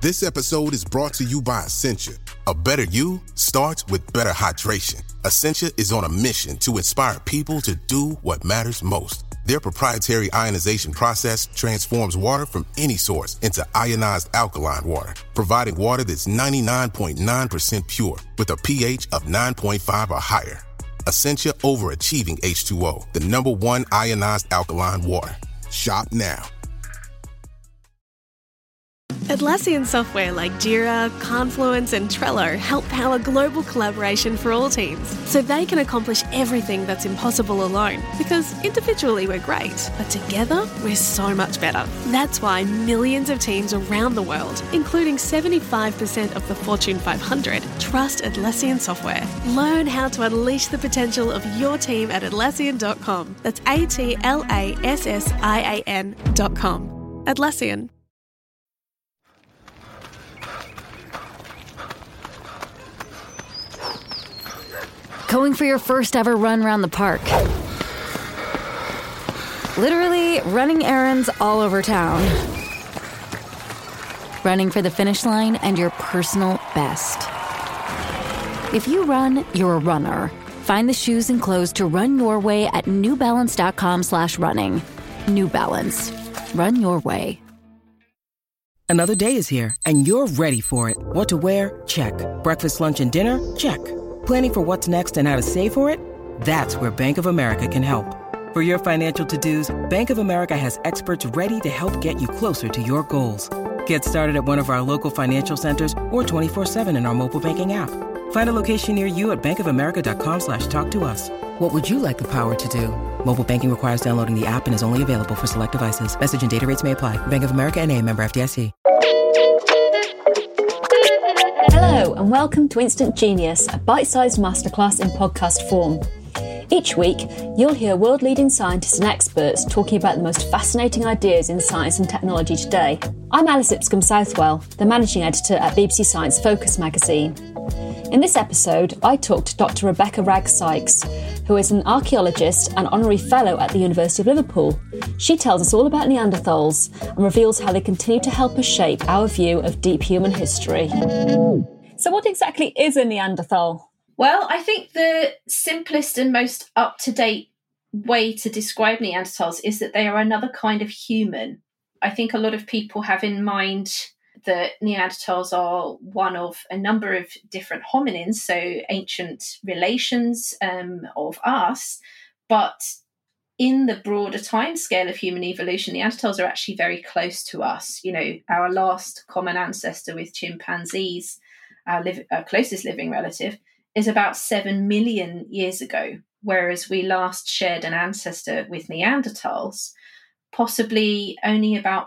This episode is brought to you by Essentia. A better you starts with better hydration. Essentia is on a mission to inspire people to do what matters most. Their proprietary ionization process transforms water from any source into ionized alkaline water, providing water that's 99.9% pure with a pH of 9.5 or higher. Essentia Overachieving H2O, the #1 ionized alkaline water. Shop now. Atlassian software like Jira, Confluence and Trello help power global collaboration for all teams, so they can accomplish everything that's impossible alone. Because individually we're great, but together we're so much better. That's why millions of teams around the world, including 75% of the Fortune 500, trust Atlassian software. Learn how to unleash the potential of your team at Atlassian.com. That's Atlassian.com. Atlassian. Going for your first ever run around the park. Literally running errands all over town. Running for the finish line and your personal best. If you run, you're a runner. Find the shoes and clothes to run your way at newbalance.com/running. New Balance. Run your way. Another day is here, and you're ready for it. What to wear? Check. Breakfast, lunch, and dinner? Check. Planning for what's next and how to save for it? That's where Bank of America can help. For your financial to-dos, Bank of America has experts ready to help get you closer to your goals. Get started at one of our local financial centers or 24/7 in our mobile banking app. Find a location near you at bankofamerica.com/talktous. What would you like the power to do? Mobile banking requires downloading the app and is only available for select devices. Message and data rates may apply. Bank of America N.A., member FDIC. Hello and welcome to Instant Genius, a bite-sized masterclass in podcast form. Each week, you'll hear world-leading scientists and experts talking about the most fascinating ideas in science and technology today. I'm Alice Ipscombe Southwell, the managing editor at BBC Science Focus magazine. In this episode, I talked to Dr. Rebecca Ragg-Sykes, who is an archaeologist and honorary fellow at the University of Liverpool. She tells us all about Neanderthals and reveals how they continue to help us shape our view of deep human history. So what exactly is a Neanderthal? Well, I think the simplest and most up-to-date way to describe Neanderthals is that they are another kind of human. I think a lot of people have in mind that Neanderthals are one of a number of different hominins, so ancient relations of us, but in the broader timescale of human evolution, Neanderthals are actually very close to us. You know, our last common ancestor with chimpanzees, our closest living relative, is about 7 million years ago, whereas we last shared an ancestor with Neanderthals possibly only about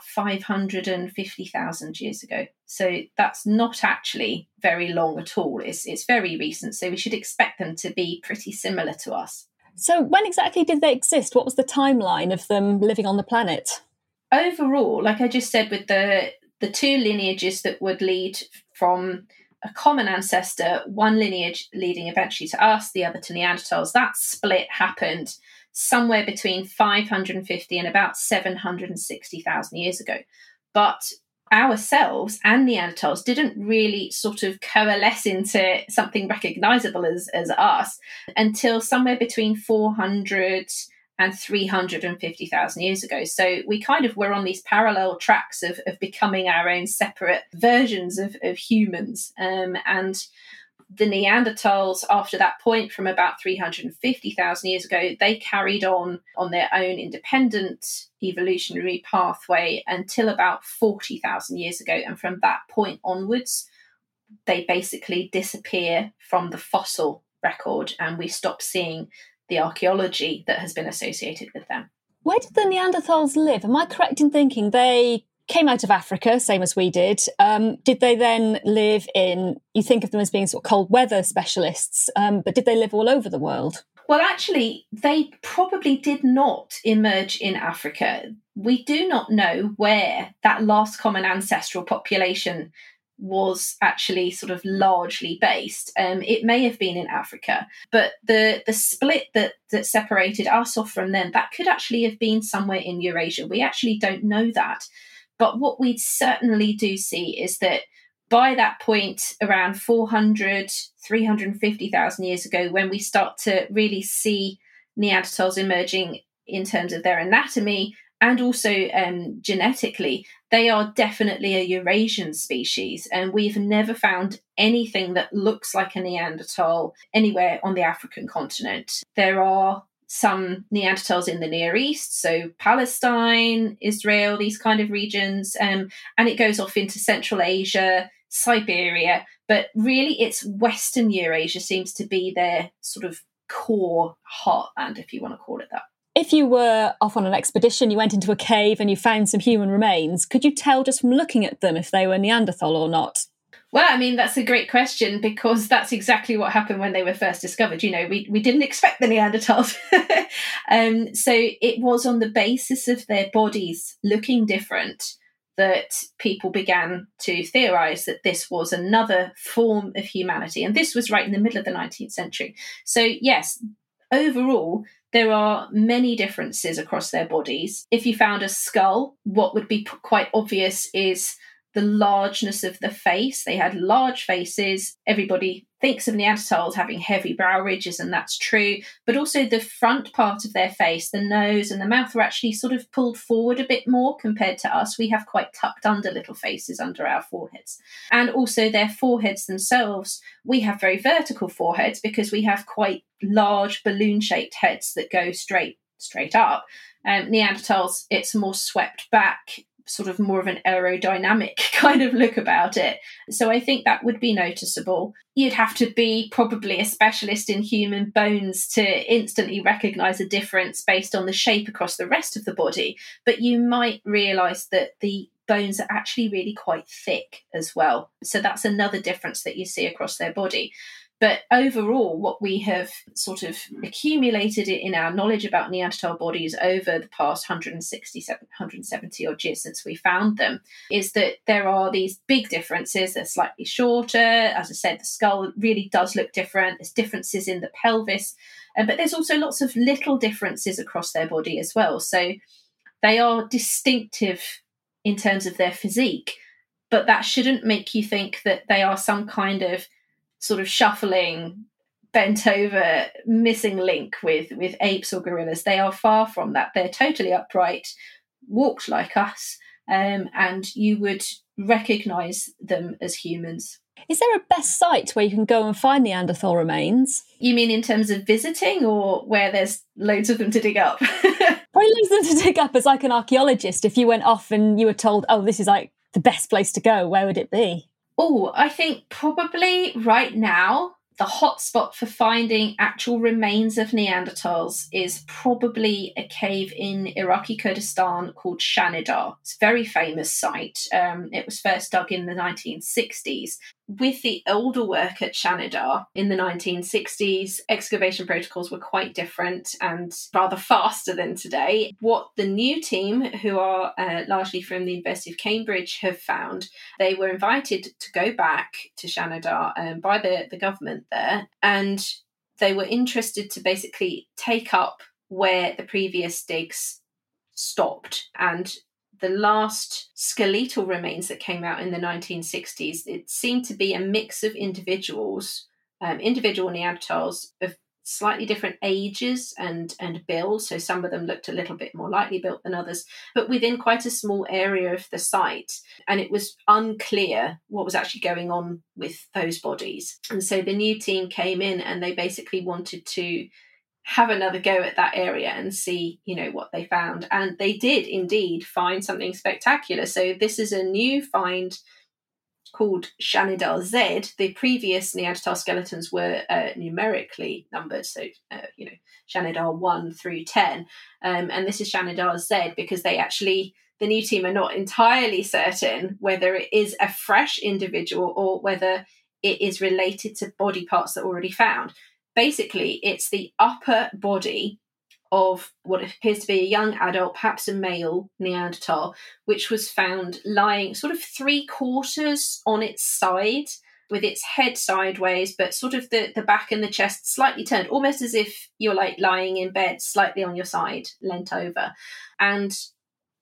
550,000 years ago. So that's not actually very long at all. It's very recent, so we should expect them to be pretty similar to us. So when exactly did they exist? What was the timeline of them living on the planet? Overall, like I just said, with the two lineages that would lead from a common ancestor, one lineage leading eventually to us, the other to Neanderthals, that split happened somewhere between 550 and about 760,000 years ago. But ourselves and Neanderthals didn't really sort of coalesce into something recognizable as us until somewhere between 400 and 350,000 years ago. So we kind of were on these parallel tracks of becoming our own separate versions of humans. And the Neanderthals, after that point, from about 350,000 years ago, they carried on their own independent evolutionary pathway until about 40,000 years ago. And from that point onwards, they basically disappear from the fossil record and we stop seeing the archaeology that has been associated with them. Where did the Neanderthals live? Am I correct in thinking they came out of Africa, same as we did? Did they then live in, you think of them as being sort of cold weather specialists, but did they live all over the world? Well, actually, they probably did not emerge in Africa. We do not know where that last common ancestral population was actually sort of largely based. It may have been in Africa, but the split that separated us off from them, that could actually have been somewhere in Eurasia. We actually don't know that But what we certainly do see is that by that point, around 400, 350,000 years ago, when we start to really see Neanderthals emerging in terms of their anatomy and also genetically, they are definitely a Eurasian species. And we've never found anything that looks like a Neanderthal anywhere on the African continent. There are some Neanderthals in the Near East, so Palestine, Israel, these kind of regions, and it goes off into Central Asia, Siberia, but really it's Western Eurasia seems to be their sort of core heartland, if you want to call it that. If you were off on an expedition, you went into a cave and you found some human remains, could you tell just from looking at them if they were Neanderthal or not? Well, I mean, that's a great question, because that's exactly what happened when they were first discovered. You know, we didn't expect the Neanderthals. So it was on the basis of their bodies looking different that people began to theorize that this was another form of humanity. And this was right in the middle of the 19th century. So yes, overall, there are many differences across their bodies. If you found a skull, what would be quite obvious is the largeness of the face. They had large faces. Everybody thinks of Neanderthals having heavy brow ridges, and that's true. But also the front part of their face, the nose and the mouth, were actually sort of pulled forward a bit more compared to us. We have quite tucked under little faces under our foreheads. And also their foreheads themselves, we have very vertical foreheads because we have quite large balloon-shaped heads that go straight up. Neanderthals, it's more swept back, sort of more of an aerodynamic kind of look about it. So I think that would be noticeable. You'd have to be probably a specialist in human bones to instantly recognise a difference based on the shape across the rest of the body. But you might realise that the bones are actually really quite thick as well. So that's another difference that you see across their body. But overall, what we have sort of accumulated in our knowledge about Neanderthal bodies over the past 170 odd years since we found them is that there are these big differences. They're slightly shorter. As I said, the skull really does look different. There's differences in the pelvis. But there's also lots of little differences across their body as well. So they are distinctive in terms of their physique, but that shouldn't make you think that they are some kind of sort of shuffling, bent over, missing link with apes or gorillas. They are far from that. They're totally upright, walked like us, and you would recognise them as humans. Is there a best site where you can go and find Neanderthal remains? You mean in terms of visiting, or where there's loads of them to dig up? Probably loads of them to dig up as like an archaeologist. If you went off and you were told, oh, this is like the best place to go, where would it be? Oh, I think probably right now, the hotspot for finding actual remains of Neanderthals is probably a cave in Iraqi Kurdistan called Shanidar. It's a very famous site. It was first dug in the 1960s. With the older work at Shanidar in the 1960s, excavation protocols were quite different and rather faster than today. What the new team, who are largely from the University of Cambridge, have found, they were invited to go back to Shanidar by the government there, and they were interested to basically take up where the previous digs stopped. And the last skeletal remains that came out in the 1960s, it seemed to be a mix of individual Neanderthals of slightly different ages and build. So some of them looked a little bit more lightly built than others, but within quite a small area of the site. And it was unclear what was actually going on with those bodies. And so the new team came in and they basically wanted to have another go at that area and see, what they found. And they did indeed find something spectacular. So this is a new find called Shanidar Z. The previous Neanderthal skeletons were numerically numbered. So, Shanidar 1 through 10. And this is Shanidar Z because the new team are not entirely certain whether it is a fresh individual or whether it is related to body parts that are already found. Basically, it's the upper body of what appears to be a young adult, perhaps a male Neanderthal, which was found lying sort of 3/4 on its side, with its head sideways, but sort of the back and the chest slightly turned, almost as if you're like lying in bed, slightly on your side, leant over. And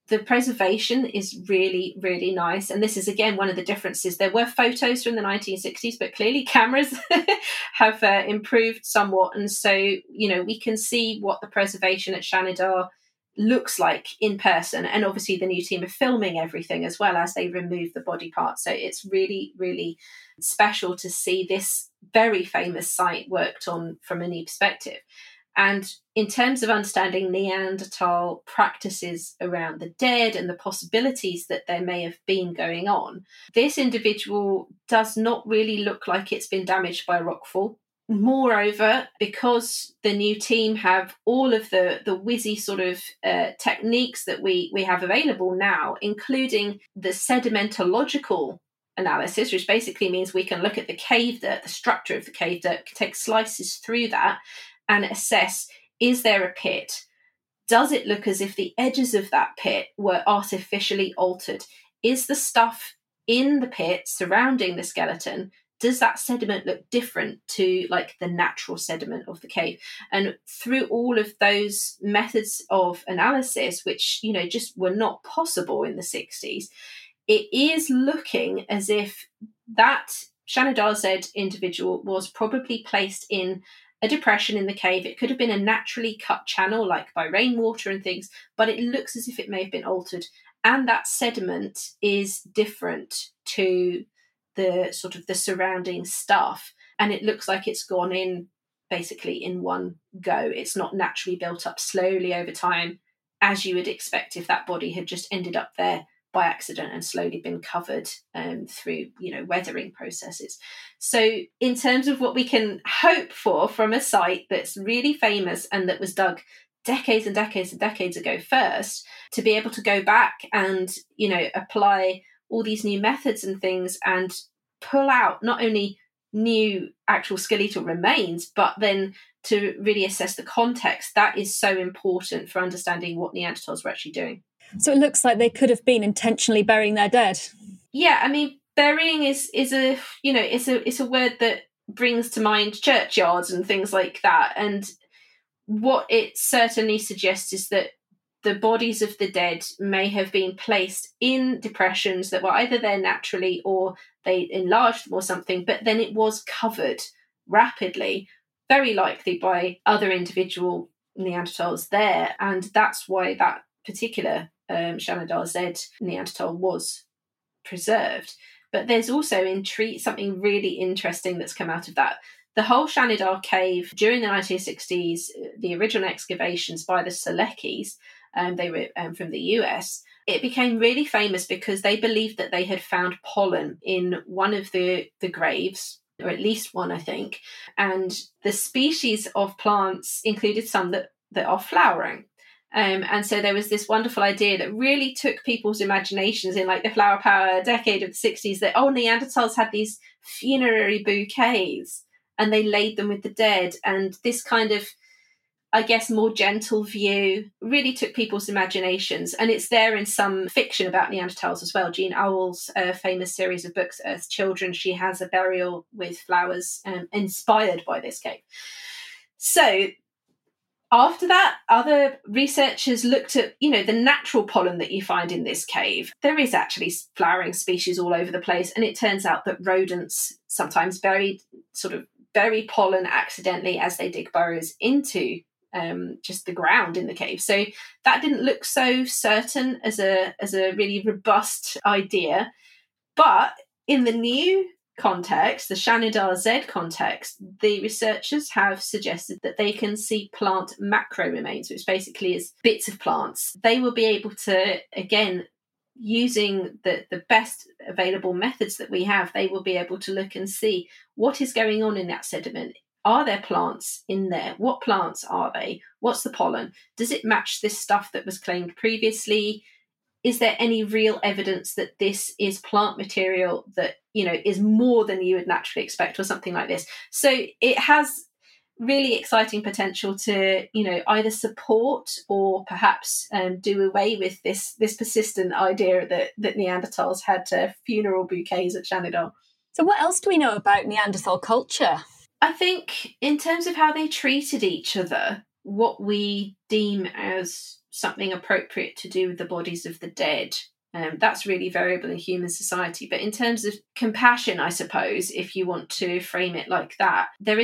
The preservation is really, really nice. And this is, again, one of the differences. There were photos from the 1960s, but clearly cameras have improved somewhat. And so, we can see what the preservation at Shanidar looks like in person. And obviously the new team are filming everything as well as they remove the body parts. So it's really, really special to see this very famous site worked on from a new perspective. And in terms of understanding Neanderthal practices around the dead and the possibilities that there may have been going on, this individual does not really look like it's been damaged by a rockfall. Moreover, because the new team have all of the whizzy sort of techniques that we have available now, including the sedimentological analysis, which basically means we can look at the cave dirt, the structure of the cave dirt, take slices through that and assess, is there a pit? Does it look as if the edges of that pit were artificially altered? Is the stuff in the pit surrounding the skeleton, does that sediment look different to like the natural sediment of the cave? And through all of those methods of analysis, which, just were not possible in the 60s, it is looking as if that Shanidar Z individual was probably placed in a depression in the cave. It could have been a naturally cut channel, like by rainwater and things, but it looks as if it may have been altered. And that sediment is different to the sort of the surrounding stuff. And it looks like it's gone in basically in one go. It's not naturally built up slowly over time, as you would expect if that body had just ended up there by accident and slowly been covered through, weathering processes. So in terms of what we can hope for from a site that's really famous and that was dug decades and decades and decades ago first, to be able to go back and, apply all these new methods and things and pull out not only new actual skeletal remains, but then to really assess the context, that is so important for understanding what Neanderthals were actually doing. So it looks like they could have been intentionally burying their dead. Yeah, I mean, burying is a it's a word that brings to mind churchyards and things like that. And what it certainly suggests is that the bodies of the dead may have been placed in depressions that were either there naturally or they enlarged them or something, but then it was covered rapidly, very likely by other individual Neanderthals there. And that's why that particular Shanidar Z Neanderthal was preserved. But there's also something really interesting that's come out of that. The whole Shanidar cave during the 1960s, the original excavations by the Selekis, they were from the US, it became really famous because they believed that they had found pollen in one of the graves, or at least one, I think. And the species of plants included some that are flowering. And so there was this wonderful idea that really took people's imaginations in like the flower power decade of the 60s that, Neanderthals had these funerary bouquets and they laid them with the dead. And this kind of, I guess, more gentle view really took people's imaginations. And it's there in some fiction about Neanderthals as well. Jean Auel's famous series of books, Earth's Children, she has a burial with flowers inspired by this cave. So after that, other researchers looked at, the natural pollen that you find in this cave. There is actually flowering species all over the place. And it turns out that rodents sometimes bury pollen accidentally as they dig burrows into just the ground in the cave. So that didn't look so certain as a really robust idea. But in the new context, the Shanidar Z context, the researchers have suggested that they can see plant macro remains, which basically is bits of plants. They will be able to, again, using the best available methods that we have, they will be able to look and see what is going on in that sediment. Are there plants in there? What plants are they? What's the pollen? Does it match this stuff that was claimed previously? Is there any real evidence that this is plant material that, is more than you would naturally expect or something like this? So it has really exciting potential to, either support or perhaps do away with this persistent idea that Neanderthals had funeral bouquets at Shanidar. So what else do we know about Neanderthal culture? I think in terms of how they treated each other, what we deem as something appropriate to do with the bodies of the dead. That's really variable in human society. But in terms of compassion, I suppose, if you want to frame it like that, there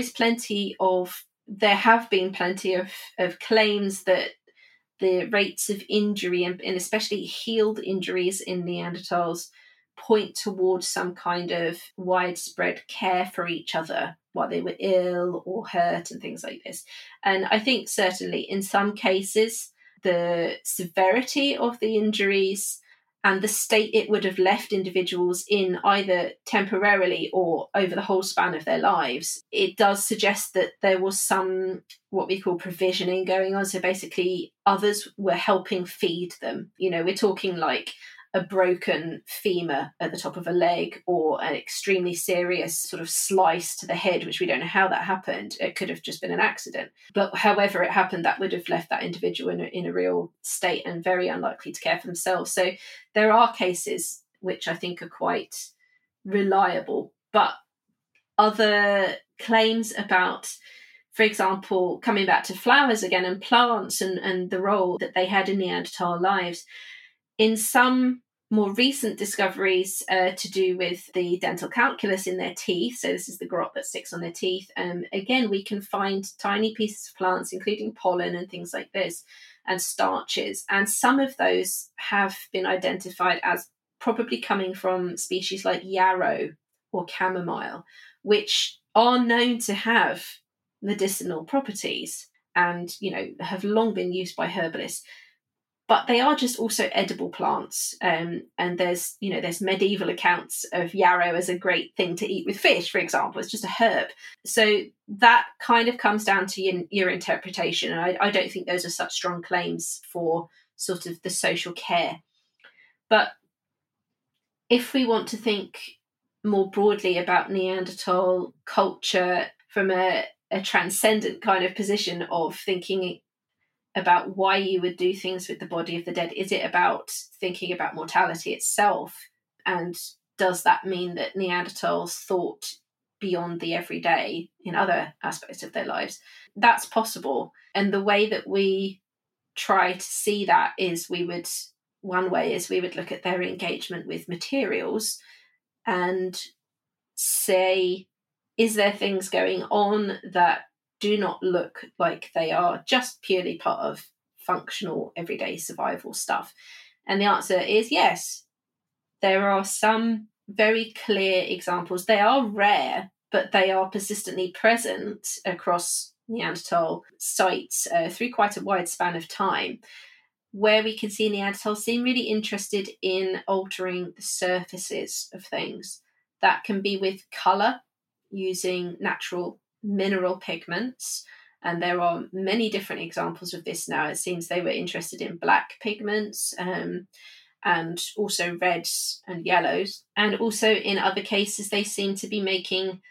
have been plenty of claims that the rates of injury and especially healed injuries in Neanderthals point towards some kind of widespread care for each other while they were ill or hurt and things like this. And I think certainly in some cases, the severity of the injuries and the state it would have left individuals in, either temporarily or over the whole span of their lives, it does suggest that there was some what we call provisioning going on. So basically others were helping feed them. We're talking like a broken femur at the top of a leg or an extremely serious sort of slice to the head, which we don't know how that happened. It could have just been an accident. But however it happened, that would have left that individual in a real state and very unlikely to care for themselves. So there are cases which I think are quite reliable. But other claims about, for example, coming back to flowers again and plants and the role that they had in Neanderthal lives, in some more recent discoveries to do with the dental calculus in their teeth, so this is the grot that sticks on their teeth, again, we can find tiny pieces of plants, including pollen and things like this, and starches. And some of those have been identified as probably coming from species like yarrow or chamomile, which are known to have medicinal properties and, have long been used by herbalists. But they are just also edible plants. And there's medieval accounts of yarrow as a great thing to eat with fish, for example. It's just a herb. So that kind of comes down to your interpretation. And I don't think those are such strong claims for sort of the social care. But if we want to think more broadly about Neanderthal culture from a transcendent kind of position of thinking about why you would do things with the body of the dead, is it about thinking about mortality itself? And does that mean that Neanderthals thought beyond the everyday in other aspects of their lives? That's possible. And the way that we try to see that is one way is we would look at their engagement with materials and say, is there things going on that do not look like they are just purely part of functional everyday survival stuff? And the answer is yes. There are some very clear examples. They are rare, but they are persistently present across Neanderthal sites through quite a wide span of time, where we can see Neanderthals seem really interested in altering the surfaces of things. That can be with colour, using natural mineral pigments, and there are many different examples of this now. It seems they were interested in black pigments and also reds and yellows, and also in other cases they seem to be making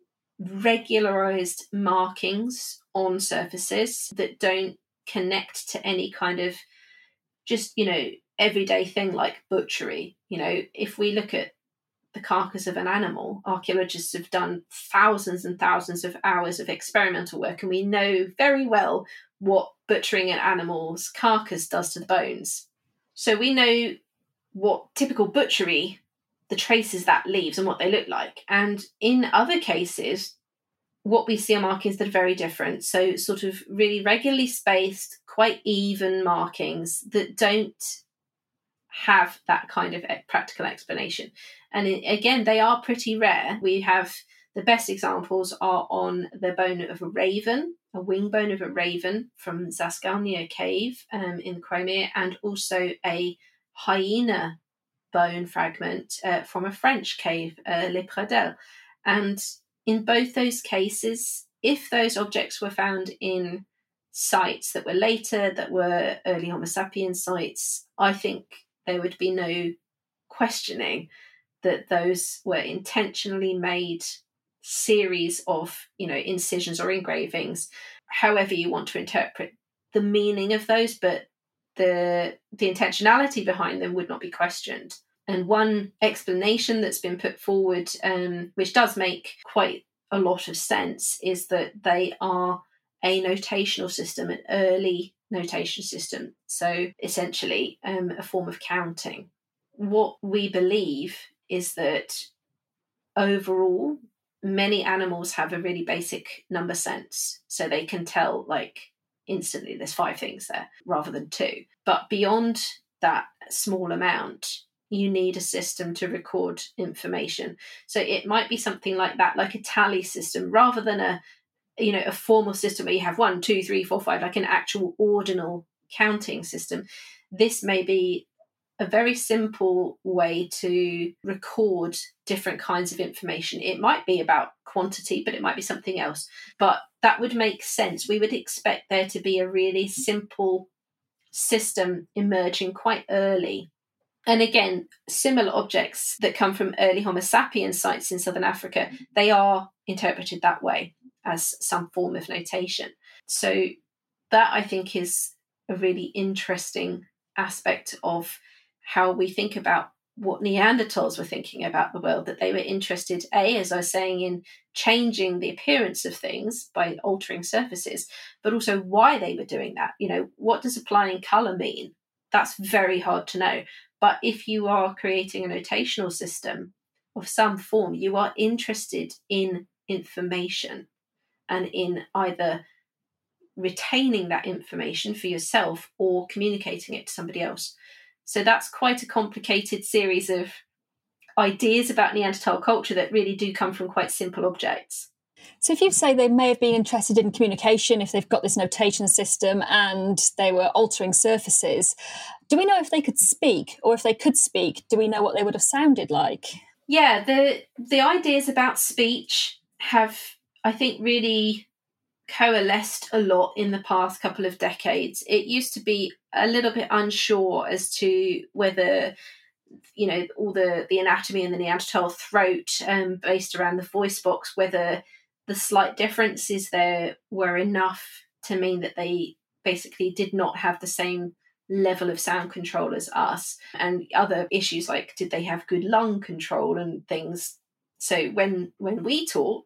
regularized markings on surfaces that don't connect to any kind of just everyday thing like butchery. If we look at the carcass of an animal, archaeologists have done thousands and thousands of hours of experimental work, and we know very well what butchering an animal's carcass does to the bones. So we know what typical butchery, the traces that leaves and what they look like. And in other cases, what we see are markings that are very different. So sort of really regularly spaced, quite even markings that don't have that kind of practical explanation. And again, they are pretty rare. We have the best examples are on the bone of a raven, a wing bone of a raven from Zaskalnia cave in Crimea, and also a hyena bone fragment from a French cave, Les Pradelles. And in both those cases, if those objects were found in sites that were later, that were early Homo sapiens sites, I think there would be no questioning that those were intentionally made series of, incisions or engravings, however you want to interpret the meaning of those, but the intentionality behind them would not be questioned. And one explanation that's been put forward, which does make quite a lot of sense, is that they are a notational system, an early notation system. So essentially a form of counting. What we believe is that overall, many animals have a really basic number sense. So they can tell like instantly there's 5 things there rather than 2. But beyond that small amount, you need a system to record information. So it might be something like that, like a tally system, rather than a formal system where you have 1, 2, 3, 4, 5, like an actual ordinal counting system. This may be a very simple way to record different kinds of information. It might be about quantity, but it might be something else. But that would make sense. We would expect there to be a really simple system emerging quite early. And again, similar objects that come from early Homo sapiens sites in southern Africa, they are interpreted that way as some form of notation. So that, I think, is a really interesting aspect of how we think about what Neanderthals were thinking about the world, that they were interested, as I was saying, in changing the appearance of things by altering surfaces, but also why they were doing that. What does applying colour mean? That's very hard to know. But if you are creating a notational system of some form, you are interested in information and in either retaining that information for yourself or communicating it to somebody else. So that's quite a complicated series of ideas about Neanderthal culture that really do come from quite simple objects. So if you say they may have been interested in communication, if they've got this notation system and they were altering surfaces, do we know if they could speak? Or if they could speak, do we know what they would have sounded like? Yeah, the ideas about speech have, I think, really coalesced a lot in the past couple of decades. It used to be a little bit unsure as to whether, all the anatomy in the Neanderthal throat based around the voice box, whether the slight differences there were enough to mean that they basically did not have the same level of sound control as us, and other issues like did they have good lung control and things. So when we talk,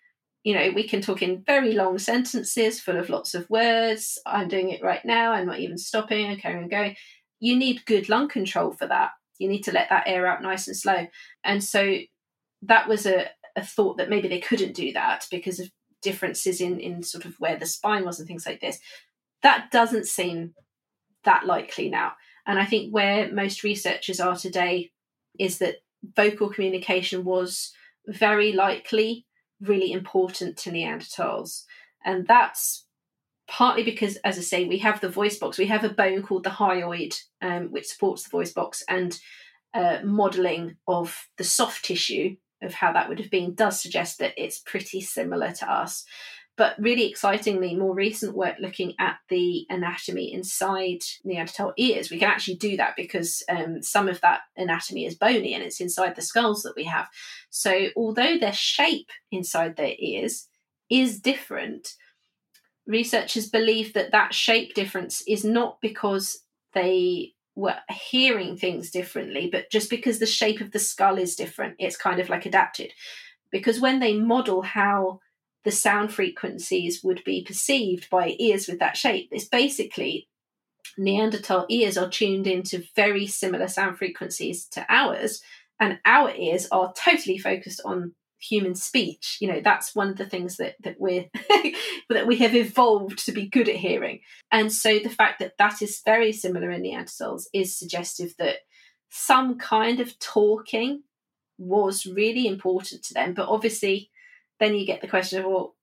we can talk in very long sentences full of lots of words. I'm doing it right now. I'm not even stopping. I'm carrying on going. You need good lung control for that. You need to let that air out nice and slow. And so that was a thought that maybe they couldn't do that because of differences in sort of where the spine was and things like this. That doesn't seem that likely now. And I think where most researchers are today is that vocal communication was very likely really important to Neanderthals. And that's partly because, as I say, we have the voice box. We have a bone called the hyoid, which supports the voice box, and modelling of the soft tissue of how that would have been does suggest that it's pretty similar to us. But really excitingly, more recent work looking at the anatomy inside Neanderthal ears, we can actually do that because some of that anatomy is bony and it's inside the skulls that we have. So although their shape inside their ears is different, researchers believe that shape difference is not because they were hearing things differently, but just because the shape of the skull is different. It's kind of like adapted. Because when they model how the sound frequencies would be perceived by ears with that shape, it's basically Neanderthal ears are tuned into very similar sound frequencies to ours, and our ears are totally focused on human speech. That's one of the things that we're that we have evolved to be good at hearing. And so the fact that is very similar in Neanderthals is suggestive that some kind of talking was really important to them. But obviously then you get the question of, well,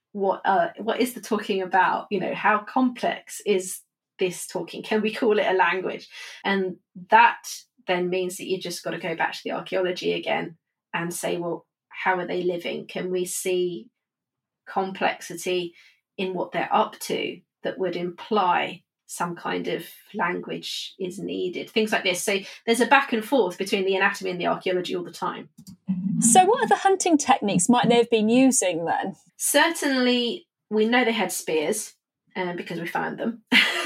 what is the talking about? How complex is this talking? Can we call it a language? And that then means that you just got to go back to the archaeology again and say, well, how are they living? Can we see complexity in what they're up to that would imply some kind of language is needed? Things like this. So there's a back and forth between the anatomy and the archaeology all the time. So what other hunting techniques might they have been using then? Certainly, we know they had spears because we found them.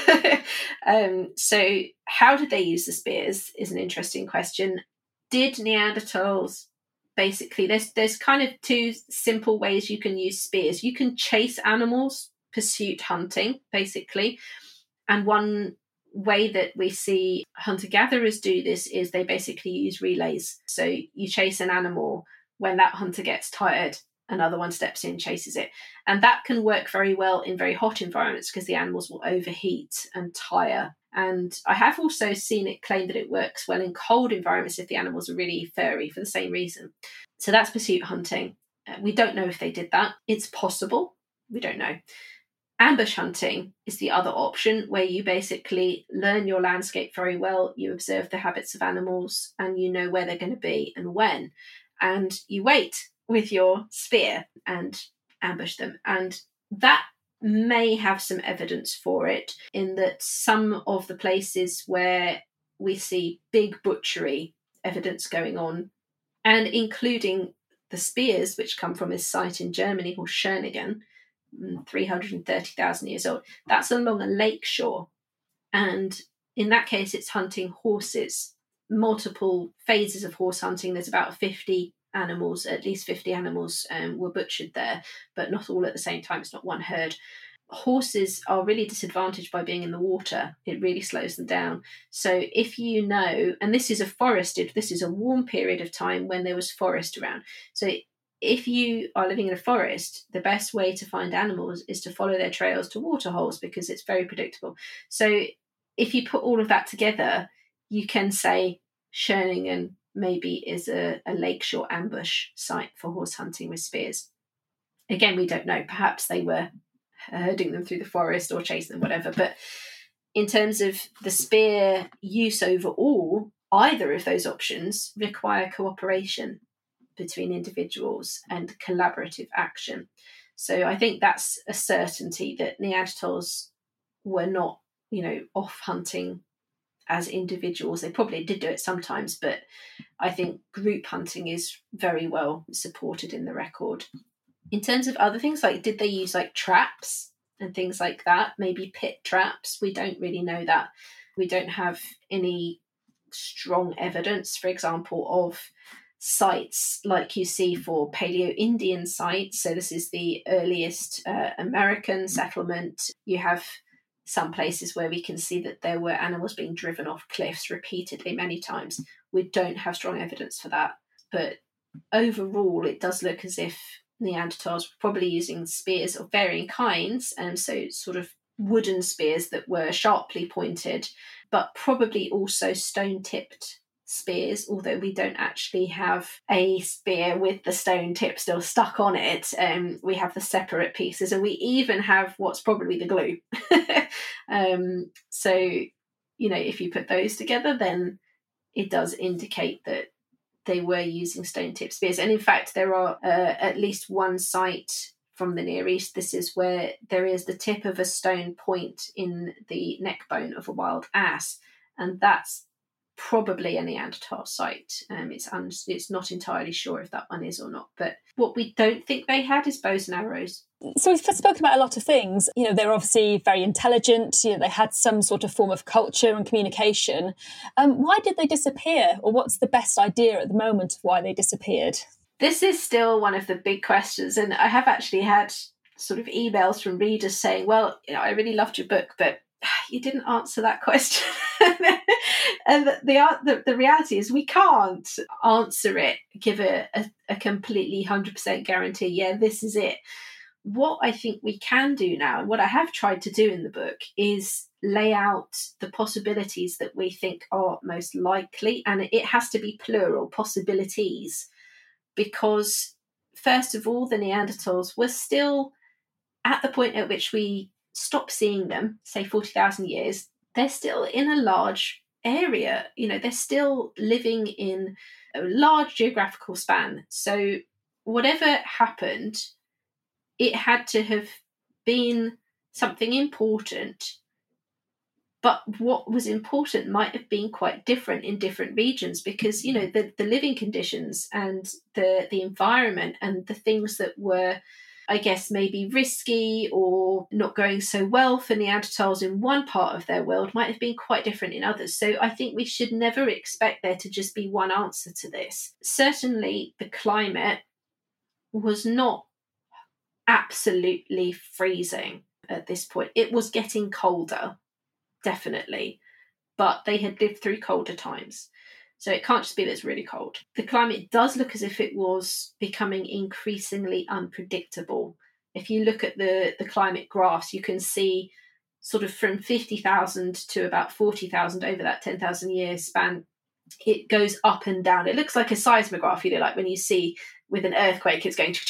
So how did they use the spears is an interesting question. Did Neanderthals basically, there's kind of two simple ways you can use spears. You can chase animals, pursuit hunting, basically. And one way that we see hunter-gatherers do this is they basically use relays. So you chase an animal, when that hunter gets tired, another one steps in, chases it. And that can work very well in very hot environments because the animals will overheat and tire. And I have also seen it claimed that it works well in cold environments if the animals are really furry for the same reason. So that's pursuit hunting. We don't know if they did that. It's possible. We don't know. Ambush hunting is the other option, where you basically learn your landscape very well, you observe the habits of animals, and you know where they're going to be and when. And you wait with your spear and ambush them. And that may have some evidence for it, in that some of the places where we see big butchery evidence going on, and including the spears which come from his site in Germany called Schöningen, 330,000 years old, that's along a lake shore. And in that case, it's hunting horses, multiple phases of horse hunting. There's about 50 animals, at least 50 animals were butchered there, but not all at the same time. It's not one herd. Horses are really disadvantaged by being in the water. It really slows them down. So if you know, and this is a warm period of time when there was forest around. So if you are living in a forest, the best way to find animals is to follow their trails to waterholes, because it's very predictable. So if you put all of that together, you can say Schöningen maybe is a lakeshore ambush site for horse hunting with spears. Again, we don't know. Perhaps they were herding them through the forest or chasing them, whatever. But in terms of the spear use overall, either of those options require cooperation between individuals and collaborative action. So I think that's a certainty, that Neanderthals were not, off hunting as individuals. They probably did do it sometimes, but I think group hunting is very well supported in the record. In terms of other things, like did they use like traps and things like that, maybe pit traps? We don't really know that. We don't have any strong evidence, for example, of sites like you see for Paleo-Indian sites. So this is the earliest American settlement. You have some places where we can see that there were animals being driven off cliffs repeatedly, many times. We don't have strong evidence for that. But overall, it does look as if Neanderthals were probably using spears of varying kinds, and so sort of wooden spears that were sharply pointed, but probably also stone-tipped spears, although we don't actually have a spear with the stone tip still stuck on it. We have the separate pieces, and we even have what's probably the glue. So, if you put those together, then it does indicate that they were using stone-tipped spears. And in fact, there are at least one site from the Near East. This is where there is the tip of a stone point in the neck bone of a wild ass, and that's probably a Neanderthal site. It's not entirely sure if that one is or not. But what we don't think they had is bows and arrows. So we've spoken about a lot of things. They were obviously very intelligent. They had some sort of form of culture and communication. Why did they disappear? Or what's the best idea at the moment of why they disappeared? This is still one of the big questions. And I have actually had sort of emails from readers saying, well, I really loved your book, but you didn't answer that question. And the reality is we can't answer it, give a completely 100% guarantee, yeah, this is it. What I think we can do now, and what I have tried to do in the book, is lay out the possibilities that we think are most likely. And it has to be plural, possibilities, because first of all, the Neanderthals were still at the point at which we stopped seeing them, say 40,000 years, they're still in a large area. They're still living in a large geographical span. So whatever happened, it had to have been something important. But what was important might have been quite different in different regions, because, the living conditions and the environment and the things that were, I guess, maybe risky or not going so well for Neanderthals in one part of their world might have been quite different in others. So I think we should never expect there to just be one answer to this. Certainly the climate was not absolutely freezing at this point. It was getting colder. definitely, but they had lived through colder times. So it can't just be that it's really cold. The climate does look as if it was becoming increasingly unpredictable. If you look at the climate graphs, you can see sort of from 50,000 to about 40,000 over that 10,000 year span, it goes up and down. It looks like a seismograph, like when you see with an earthquake, it's going,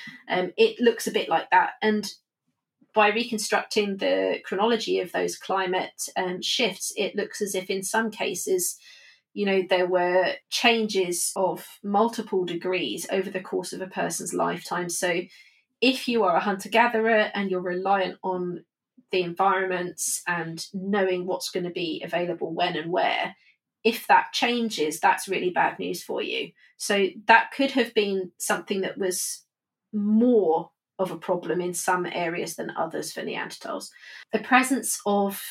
it looks a bit like that. And by reconstructing the chronology of those climate shifts, it looks as if in some cases, there were changes of multiple degrees over the course of a person's lifetime. So if you are a hunter-gatherer and you're reliant on the environments and knowing what's going to be available when and where, if that changes, that's really bad news for you. So that could have been something that was more of a problem in some areas than others for Neanderthals. The presence of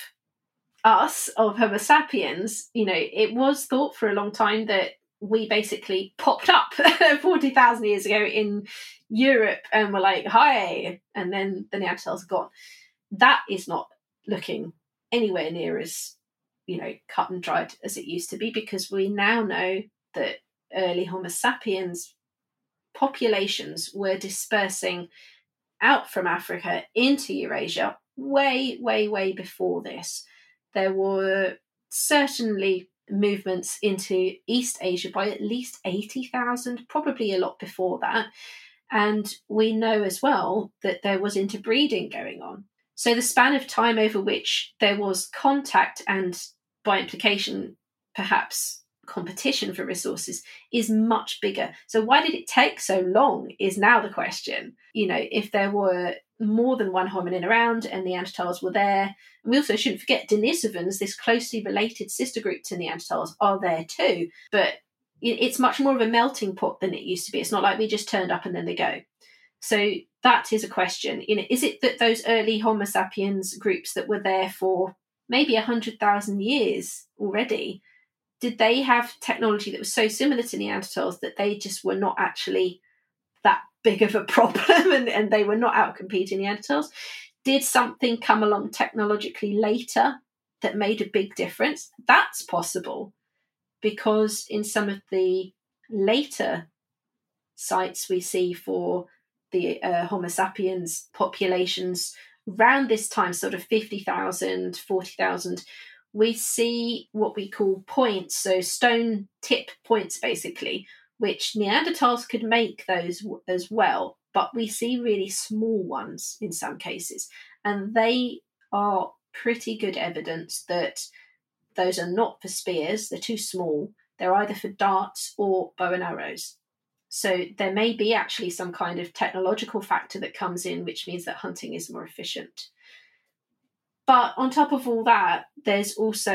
us, of Homo sapiens, it was thought for a long time that we basically popped up 40,000 years ago in Europe and were like, hi, and then the Neanderthals are gone. That is not looking anywhere near as, cut and dried as it used to be, because we now know that early Homo sapiens populations were dispersing out from Africa into Eurasia way, way, way before this. There were certainly movements into East Asia by at least 80,000, probably a lot before that. And we know as well that there was interbreeding going on. So the span of time over which there was contact and, by implication, perhaps competition for resources is much bigger. So why did it take so long is now the question. If there were more than one hominin around and Neanderthals were there, and we also shouldn't forget Denisovans, this closely related sister group to Neanderthals, are there too. But it's much more of a melting pot than it used to be. It's not like we just turned up and then they go. So that is a question. Is it that those early Homo sapiens groups that were there for maybe 100,000 years already, did they have technology that was so similar to Neanderthals that they just were not actually that big of a problem and they were not out-competing Neanderthals? Did something come along technologically later that made a big difference? That's possible, because in some of the later sites we see for the Homo sapiens populations around this time, sort of 50,000, 40,000, we see what we call points, so stone tip points basically, which Neanderthals could make those as well, but we see really small ones in some cases. And they are pretty good evidence that those are not for spears, they're too small, they're either for darts or bow and arrows. So there may be actually some kind of technological factor that comes in, which means that hunting is more efficient. But on top of all that, there's also,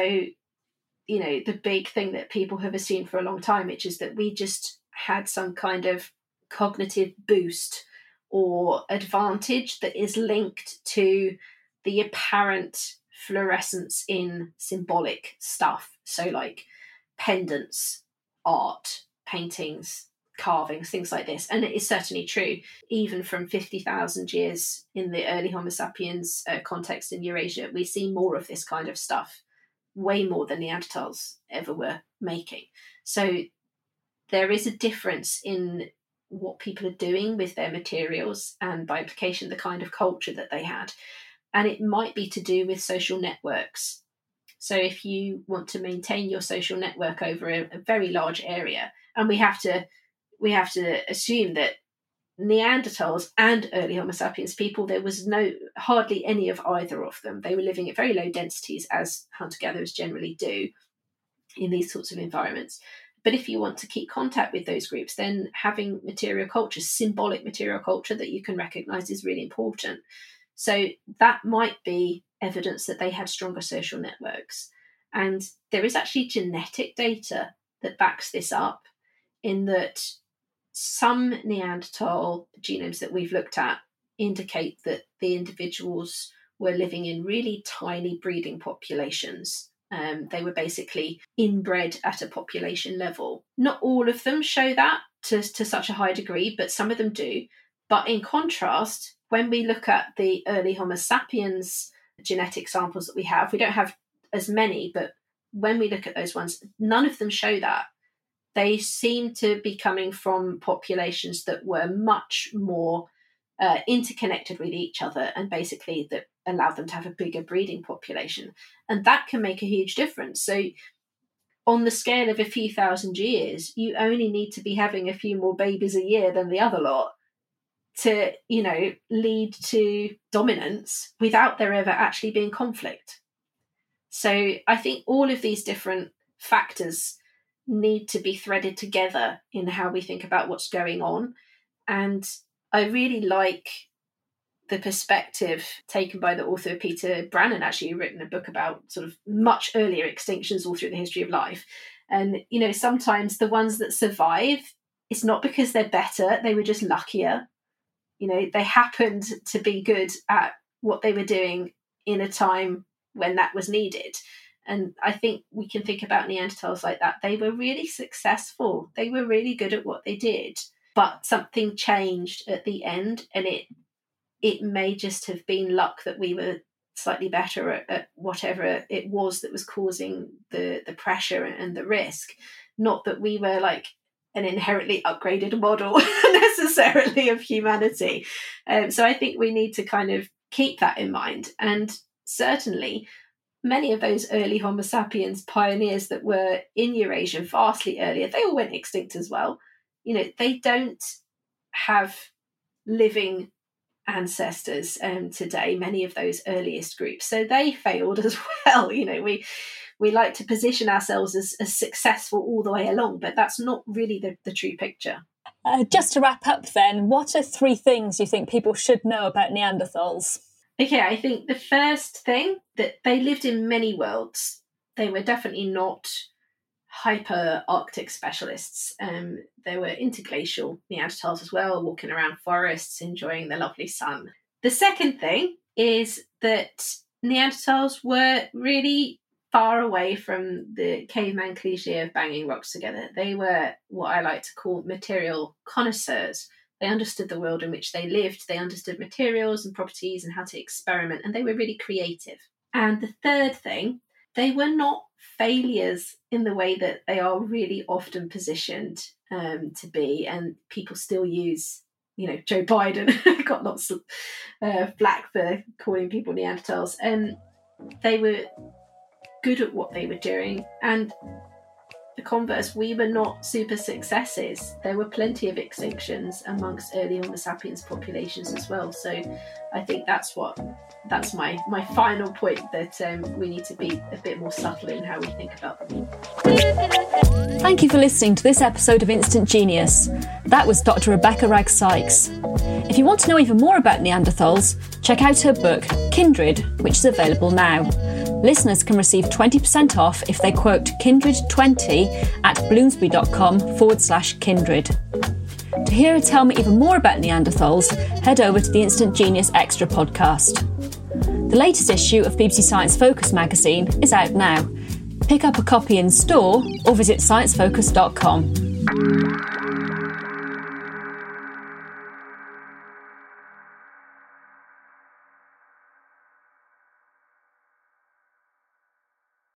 the big thing that people have assumed for a long time, which is that we just had some kind of cognitive boost or advantage that is linked to the apparent fluorescence in symbolic stuff. So like pendants, art, paintings, carvings, things like this. And it is certainly true, even from 50,000 years in the early Homo sapiens context in Eurasia, we see more of this kind of stuff, way more than Neanderthals ever were making. So there is a difference in what people are doing with their materials and, by implication, the kind of culture that they had. And it might be to do with social networks. So if you want to maintain your social network over a very large area, and we have to assume that Neanderthals and early Homo sapiens people, there was hardly any of either of them. They were living at very low densities, as hunter-gatherers generally do in these sorts of environments. But if you want to keep contact with those groups, then having material culture, symbolic material culture that you can recognise, is really important. So that might be evidence that they had stronger social networks. And there is actually genetic data that backs this up, in that some Neanderthal genomes that we've looked at indicate that the individuals were living in really tiny breeding populations. They were basically inbred at a population level. Not all of them show that to such a high degree, but some of them do. But in contrast, when we look at the early Homo sapiens genetic samples that we don't have as many, but when we look at those ones, none of them show that. They seem to be coming from populations that were much more interconnected with each other, and basically that allowed them to have a bigger breeding population. And that can make a huge difference. So on the scale of a few thousand years, you only need to be having a few more babies a year than the other lot to, lead to dominance without there ever actually being conflict. So I think all of these different factors need to be threaded together in how we think about what's going on. And I really like the perspective taken by the author Peter Brannan, actually, who written a book about sort of much earlier extinctions all through the history of life. And, sometimes the ones that survive, it's not because they're better, they were just luckier. They happened to be good at what they were doing in a time when that was needed. And I think we can think about Neanderthals like that. They were really successful. They were really good at what they did. But something changed at the end, and it may just have been luck that we were slightly better at whatever it was that was causing the pressure and the risk. Not that we were like an inherently upgraded model necessarily of humanity. So I think we need to kind of keep that in mind. And certainly many of those early Homo sapiens pioneers that were in Eurasia vastly earlier, they all went extinct as well. They don't have living ancestors today, many of those earliest groups. So they failed as well. We like to position ourselves as successful all the way along, but that's not really the true picture. Just to wrap up then, what are 3 things you think people should know about Neanderthals? Okay, I think the first thing, that they lived in many worlds. They were definitely not hyper-Arctic specialists. They were interglacial Neanderthals as well, walking around forests, enjoying the lovely sun. The second thing is that Neanderthals were really far away from the caveman cliche of banging rocks together. They were what I like to call material connoisseurs. They understood the world in which they lived. They understood materials and properties and how to experiment, and they were really creative. And the third thing, they were not failures in the way that they are really often positioned to be, and people still use, Joe Biden got lots of flack for calling people Neanderthals. They were good at what they were doing, and the converse, we were not super successes. There were plenty of extinctions amongst early Homo sapiens populations as well. So I think that's my final point, that we need to be a bit more subtle in how we think about them. Thank you for listening to this episode of Instant Genius. That was Dr. Rebecca Ragg-Sykes. If you want to know even more about Neanderthals, check out her book, Kindred, which is available now. Listeners can receive 20% off if they quote Kindred20 at bloomsbury.com/Kindred. To hear her tell me even more about Neanderthals, head over to the Instant Genius Extra podcast. The latest issue of BBC Science Focus magazine is out now. Pick up a copy in store or visit sciencefocus.com.